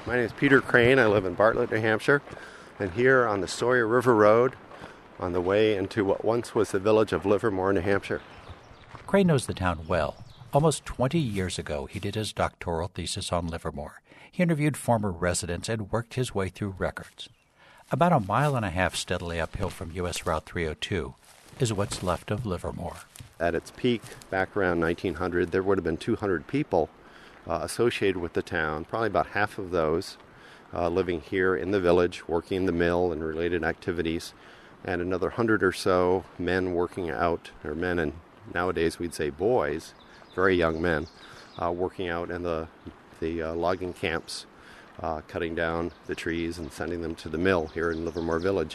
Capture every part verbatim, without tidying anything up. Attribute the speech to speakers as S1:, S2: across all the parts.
S1: My name is Peter Crane. I live in Bartlett, New Hampshire, and here on the Sawyer River Road on the way into what once was the village of Livermore, New Hampshire.
S2: Crane knows the town well. Almost twenty years ago, he did his doctoral thesis on Livermore. He interviewed former residents and worked his way through records. About a mile and a half steadily uphill from U S Route three oh two is what's left of Livermore.
S1: At its peak, back around nineteen hundred, there would have been two hundred people uh, associated with the town, probably about half of those uh, living here in the village, working in the mill and related activities, and another hundred or so men working out, or men and nowadays we'd say boys, very young men, uh, working out in the, the uh, logging camps, uh, cutting down the trees and sending them to the mill here in Livermore Village.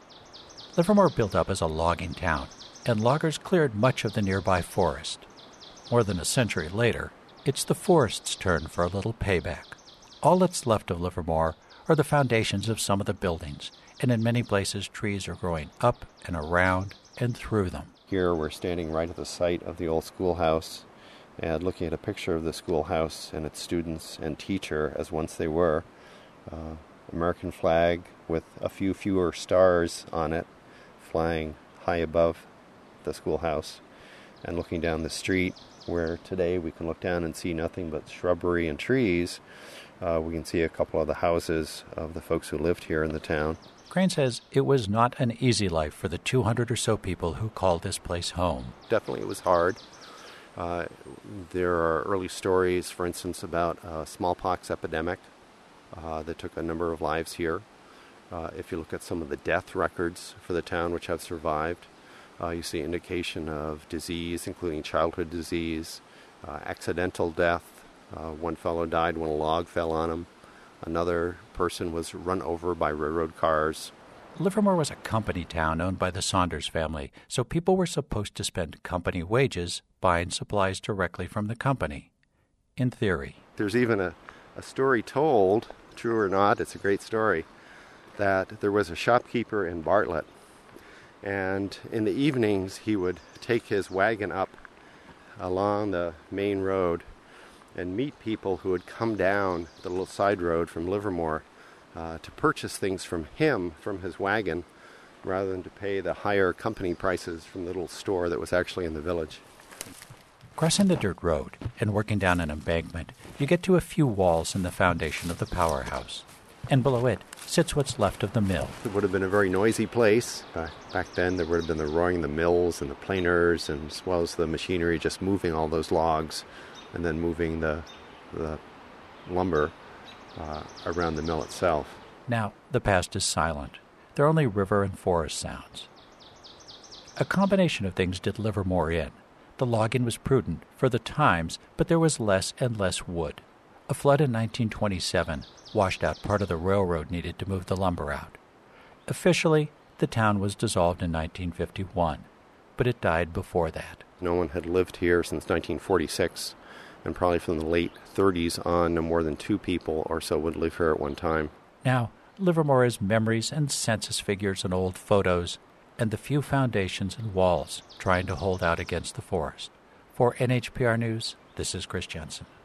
S2: Livermore built up as a logging town, and loggers cleared much of the nearby forest. More than a century later, it's the forest's turn for a little payback. All that's left of Livermore are the foundations of some of the buildings, and in many places trees are growing up and around and through them.
S1: Here we're standing right at the site of the old schoolhouse and looking at a picture of the schoolhouse and its students and teacher as once they were. Uh, American flag with a few fewer stars on it, flying high above the schoolhouse, and looking down the street where today we can look down and see nothing but shrubbery and trees. Uh, we can see a couple of the houses of the folks who lived here in the town.
S2: Crane says it was not an easy life for the two hundred or so people who called this place home.
S1: Definitely it was hard. Uh, there are early stories, for instance, about a smallpox epidemic uh, that took a number of lives here. Uh, if you look at some of the death records for the town which have survived, uh, you see indication of disease, including childhood disease, uh, accidental death. Uh, one fellow died when a log fell on him. Another person was run over by railroad cars.
S2: Livermore was a company town owned by the Saunders family, so people were supposed to spend company wages buying supplies directly from the company, in theory.
S1: There's even a, a story told, true or not, it's a great story, that there was a shopkeeper in Bartlett, and in the evenings he would take his wagon up along the main road and meet people who had come down the little side road from Livermore uh, to purchase things from him, from his wagon, rather than to pay the higher company prices from the little store that was actually in the village.
S2: Crossing the dirt road and working down an embankment, you get to a few walls in the foundation of the powerhouse. And below it sits what's left of the mill.
S1: It would have been a very noisy place. Uh, back then there would have been the roaring of the mills and the planers, and as well as the machinery just moving all those logs and then moving the, the lumber uh, around the mill itself.
S2: Now, the past is silent. There are only river and forest sounds. A combination of things did Livermore in. The logging was prudent for the times, but there was less and less wood. A flood in nineteen twenty-seven washed out part of the railroad needed to move the lumber out. Officially, the town was dissolved in nineteen fifty-one, but it died before that.
S1: No one had lived here since nineteen forty-six, and probably from the late thirties on, no more than two people or so would live here at one time.
S2: Now, Livermore is memories and census figures and old photos, and the few foundations and walls trying to hold out against the forest. For N H P R News, this is Chris Jensen.